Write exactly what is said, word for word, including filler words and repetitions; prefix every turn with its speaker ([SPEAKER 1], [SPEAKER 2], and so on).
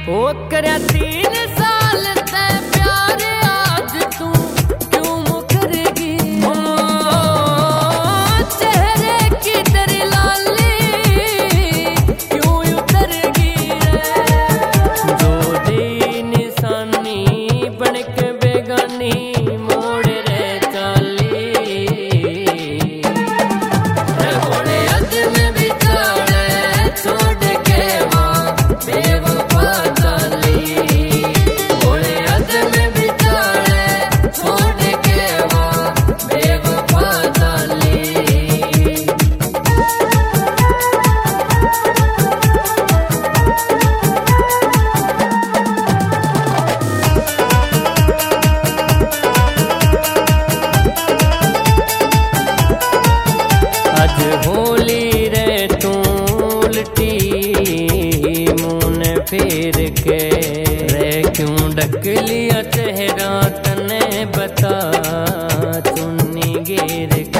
[SPEAKER 1] ओ करया तीन साल ते प्यार आज तू क्यों मुकरेगी। ओ चेहरे की तेरी लाली क्यों उतरेगी रे। जो दी निशानी बन के बेगानी मोड़ रे चाली रे घोड़े अद में बिचाले छोड़ के वहाँ बेवफा होली रे तू उल्टी मुँह फेर के रे क्यों ढक लिया चेहरा तने बता चुन्नी गिर के।